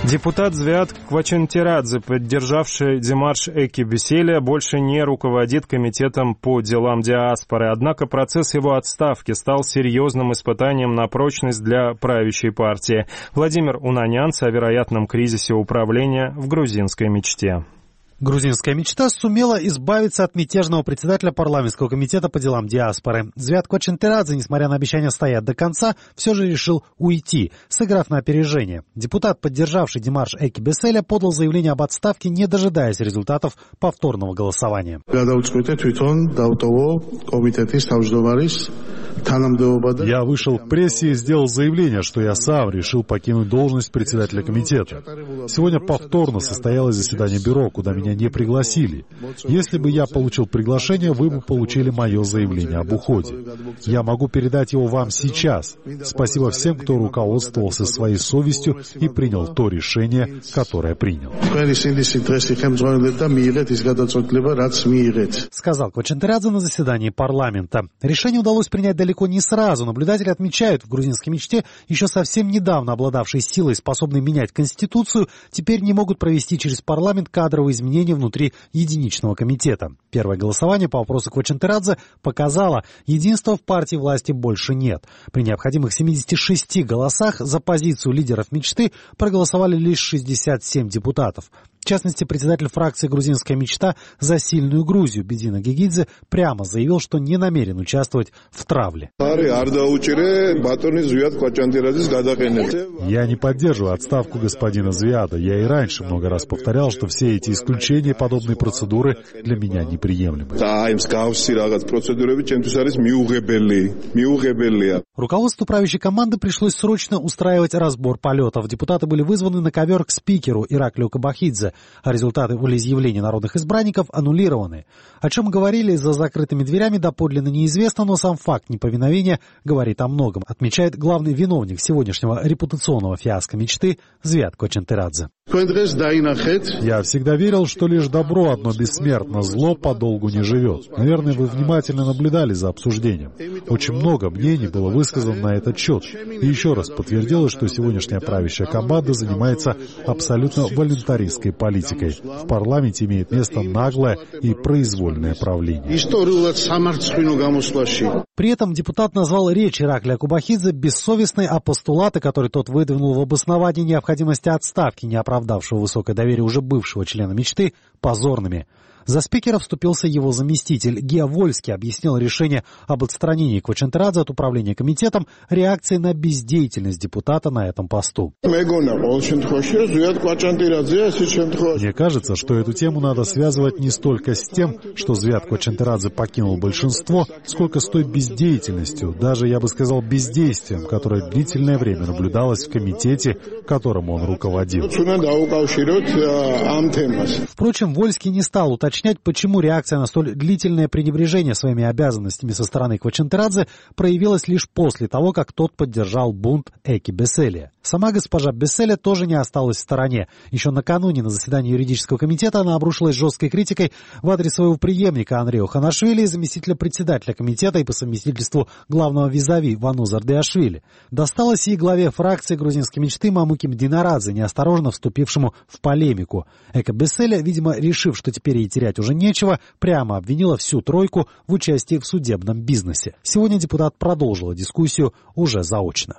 Депутат Звиат Квачентирадзе, поддержавший демарш Эки Беселия, больше не руководит комитетом по делам диаспоры. Однако процесс его отставки стал серьезным испытанием на прочность для правящей партии. Владимир Унанянц о вероятном кризисе управления в грузинской мечте. Грузинская мечта сумела избавиться от мятежного председателя парламентского комитета по делам диаспоры. Звиат Квачентирадзе, несмотря на обещание стоять до конца, все же решил уйти, сыграв на опережение. Депутат, поддержавший демарш Эки Беселия, подал заявление об отставке, не дожидаясь результатов повторного голосования. Я вышел к прессе и сделал заявление, что я сам решил покинуть должность председателя комитета. Сегодня повторно состоялось заседание бюро, куда меня не пригласили. Если бы я получил приглашение, вы бы получили мое заявление об уходе. Я могу передать его вам сейчас. Спасибо всем, кто руководствовался своей совестью и принял то решение, которое принял. Сказал Квачентирадзе на заседании парламента. Решение удалось принять далеко не сразу. Наблюдатели отмечают, в грузинской мечте, еще совсем недавно обладавшей силой, способной менять Конституцию, теперь не могут провести через парламент кадровые изменения внутри единичного комитета. Первое голосование по вопросу Квачентирадзе показало, единства в партии власти больше нет. При необходимых 76 голосах за позицию лидеров мечты проголосовали лишь 67 депутатов. В частности, председатель фракции «Грузинская мечта» за сильную Грузию Бедина Гегидзе прямо заявил, что не намерен участвовать в травле. Я не поддерживаю отставку господина Звиада. Я и раньше много раз повторял, что все эти исключения и подобные процедуры для меня неприемлемы. Руководству правящей команды пришлось срочно устраивать разбор полетов. Депутаты были вызваны на ковер к спикеру Ираклию Кабахидзе, а результаты волеизъявления народных избранников аннулированы. О чем говорили за закрытыми дверями, доподлинно неизвестно, но сам факт неповиновения говорит о многом, отмечает главный виновник сегодняшнего репутационного фиаско мечты Звиат Квачентирадзе. Я всегда верил, что лишь добро одно бессмертно, зло подолгу не живет. Наверное, вы внимательно наблюдали за обсуждением. Очень много мнений было высказано на этот счет. И еще раз подтвердилось, что сегодняшняя правящая команда занимается абсолютно волюнтаристской политикой. В парламенте имеет место наглое и произвольное правление. При этом депутат назвал речь Ираклия Кабахидзе бессовестной, а постулаты, которые тот выдвинул в обосновании необходимости отставки не оправдавшего высокое доверие уже бывшего члена мечты, позорными. За спикера вступился его заместитель. Гео Вольский объяснил решение об отстранении Квачентирадзе от управления комитетом реакцией на бездеятельность депутата на этом посту. Мне кажется, что эту тему надо связывать не столько с тем, что Звиат Квачентирадзе покинул большинство, сколько с той бездеятельностью, даже, я бы сказал, бездействием, которое длительное время наблюдалось в комитете, которым он руководил. Впрочем, Вольский не стал уточнять, почему реакция на столь длительное пренебрежение своими обязанностями со стороны Квачентирадзе проявилась лишь после того, как тот поддержал бунт Эки Беселия. Сама госпожа Беселия тоже не осталась в стороне. Еще накануне на заседании юридического комитета она обрушилась жесткой критикой в адрес своего преемника Андрея Ханашвили и заместителя председателя комитета и по совместительству главного визави Вану Зардиашвили. Досталось и главе фракции грузинской мечты Мамуки Мдинарадзе, неосторожно вступившему в полемику. Эки Беселия, видимо, решив, что теперь ей терять уже нечего, прямо обвинила всю тройку в участии в судебном бизнесе. Сегодня депутат продолжила дискуссию уже заочно.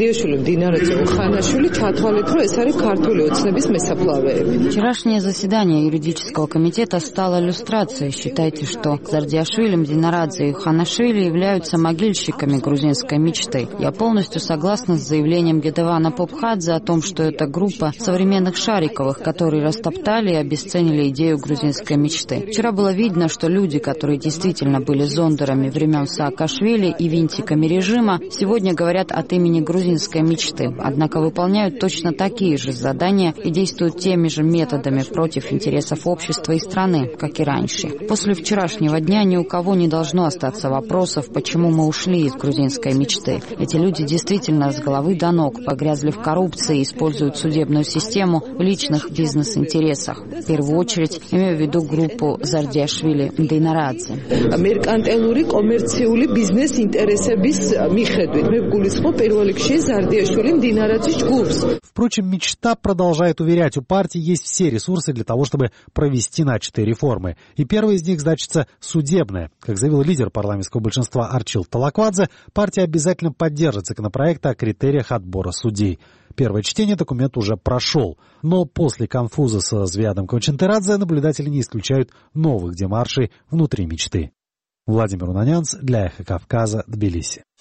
Вчерашнее заседание юридического комитета стало иллюстрацией. Считайте, что Зардиашвили, Мдинарадзе и Ханашвили являются могильщиками грузинской мечты. Я полностью согласна с заявлением Гедевана Попхадзе о том, что это группа современных Шариковых, которые растоптали и обесценили идею грузинской мечты. Вчера было видно, что люди, которые действительно были зондерами времен Саакашвили и винтиками режима, сегодня говорят от имени грузинской мечты, однако выполняют точно такие же задания и действуют теми же методами против интересов общества и страны, как и раньше. После вчерашнего дня ни у кого не должно остаться вопросов, почему мы ушли из грузинской мечты. Эти люди действительно с головы до ног погрязли в коррупции и используют судебную систему в личных бизнес-интересах. В первую очередь имею в виду группу группу Зардиашвили Мдейнарадзе. Меркантилური კომერციული ბიზნეს ინტერესების მიხედვით მე გულისხმობ პირველ რიგში Зардиашвили Мдейнарадзის ჯგუფს. Впрочем, мечта продолжает уверять, у партии есть все ресурсы для того, чтобы провести начатые реформы. И первая из них значится судебная. Как заявил лидер парламентского большинства Арчил Талаквадзе, партия обязательно поддержит законопроект о критериях отбора судей. Первое чтение документ уже прошел. Но после конфуза со Звиадом Квачинтерадзе наблюдатели не исключают новых демаршей внутри мечты. Владимир Унанянц для Эхо Кавказа, Тбилиси.